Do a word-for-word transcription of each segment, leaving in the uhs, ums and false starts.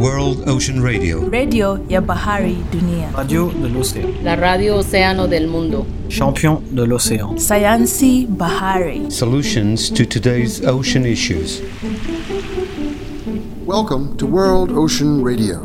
World Ocean Radio. Radio ya Bahari Dunia. Radio de l'Océan. La radio océano del mundo. Champion de l'Océan. Sayansi Bahari. Solutions to today's ocean issues. Welcome to World Ocean Radio.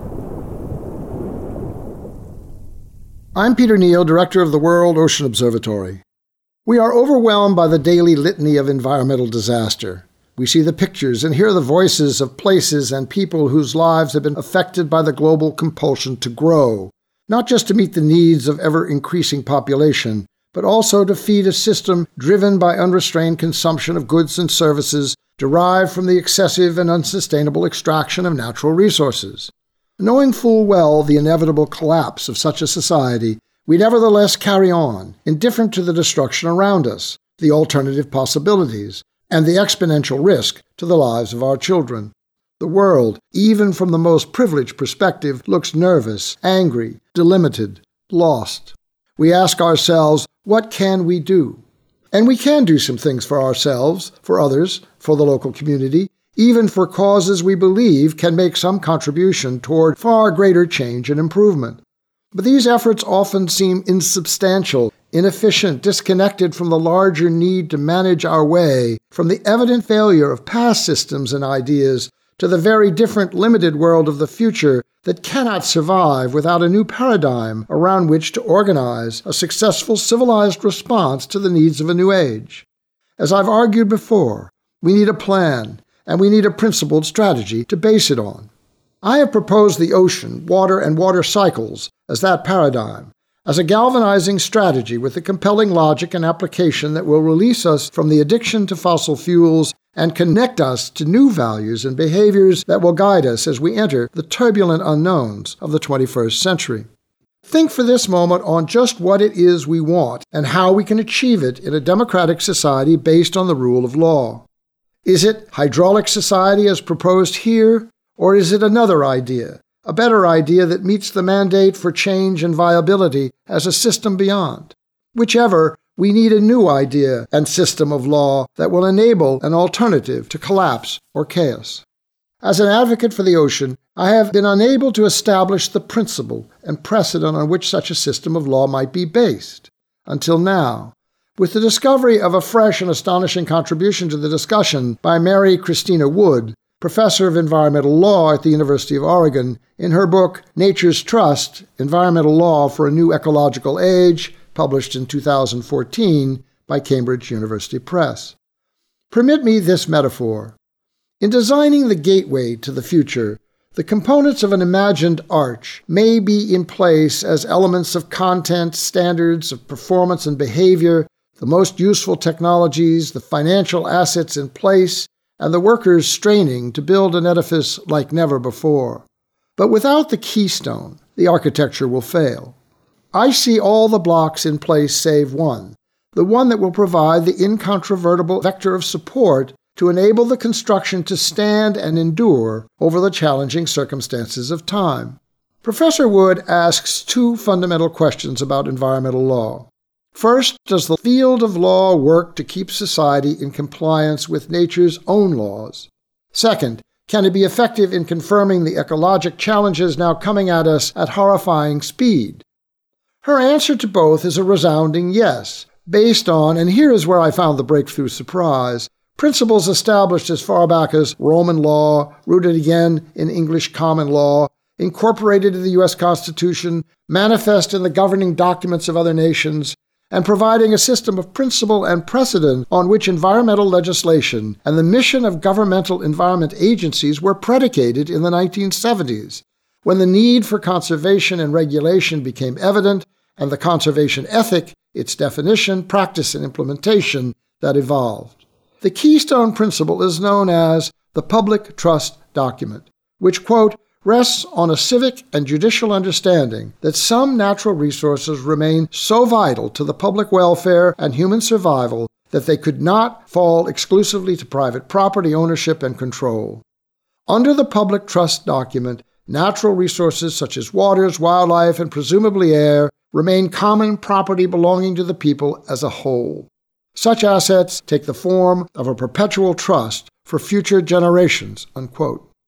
I'm Peter Neal, Director of the World Ocean Observatory. We are overwhelmed by the daily litany of environmental disaster. We see the pictures and hear the voices of places and people whose lives have been affected by the global compulsion to grow, not just to meet the needs of ever-increasing population, but also to feed a system driven by unrestrained consumption of goods and services derived from the excessive and unsustainable extraction of natural resources. Knowing full well the inevitable collapse of such a society, we nevertheless carry on, indifferent to the destruction around us, the alternative possibilities, and the exponential risk to the lives of our children. The world, even from the most privileged perspective, looks nervous, angry, delimited, lost. We ask ourselves, what can we do? And we can do some things for ourselves, for others, for the local community, even for causes we believe can make some contribution toward far greater change and improvement. But these efforts often seem insubstantial, inefficient, disconnected from the larger need to manage our way from the evident failure of past systems and ideas to the very different limited world of the future that cannot survive without a new paradigm around which to organize a successful civilized response to the needs of a new age. As I've argued before, we need a plan, and we need a principled strategy to base it on. I have proposed the ocean, water, and water cycles as that paradigm, as a galvanizing strategy with a compelling logic and application that will release us from the addiction to fossil fuels and connect us to new values and behaviors that will guide us as we enter the turbulent unknowns of the twenty-first century. Think for this moment on just what it is we want and how we can achieve it in a democratic society based on the rule of law. Is it hydraulic society as proposed here, or is it another idea? A better idea that meets the mandate for change and viability as a system beyond. Whichever, we need a new idea and system of law that will enable an alternative to collapse or chaos. As an advocate for the ocean, I have been unable to establish the principle and precedent on which such a system of law might be based. Until now, with the discovery of a fresh and astonishing contribution to the discussion by Mary Christina Wood, Professor of Environmental Law at the University of Oregon, in her book, Nature's Trust, Environmental Law for a New Ecological Age, published in two thousand fourteen by Cambridge University Press. Permit me this metaphor. In designing the gateway to the future, the components of an imagined arch may be in place as elements of content, standards of performance and behavior, the most useful technologies, the financial assets in place, and the workers straining to build an edifice like never before. But without the keystone, the architecture will fail. I see all the blocks in place save one, the one that will provide the incontrovertible vector of support to enable the construction to stand and endure over the challenging circumstances of time. Professor Wood asks two fundamental questions about environmental law. First, does the field of law work to keep society in compliance with nature's own laws? Second, can it be effective in confirming the ecologic challenges now coming at us at horrifying speed? Her answer to both is a resounding yes, based on, and here is where I found the breakthrough surprise, principles established as far back as Roman law, rooted again in English common law, incorporated in the U S Constitution, manifest in the governing documents of other nations, and providing a system of principle and precedent on which environmental legislation and the mission of governmental environment agencies were predicated in the nineteen seventies, when the need for conservation and regulation became evident, and the conservation ethic, its definition, practice, and implementation, that evolved. The keystone principle is known as the Public Trust Document, which, quote, rests on a civic and judicial understanding that some natural resources remain so vital to the public welfare and human survival that they could not fall exclusively to private property ownership and control. Under the Public Trust Document, natural resources such as waters, wildlife, and presumably air remain common property belonging to the people as a whole. Such assets take the form of a perpetual trust for future generations, unquote.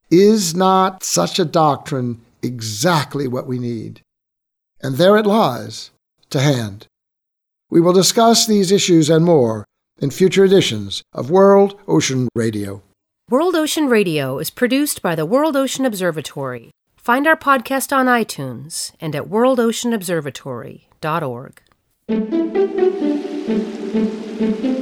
Is not such a doctrine exactly what we need? And there it lies, to hand. We will discuss these issues and more in future editions of World Ocean Radio. World Ocean Radio is produced by the World Ocean Observatory. Find our podcast on iTunes and at world ocean observatory dot org.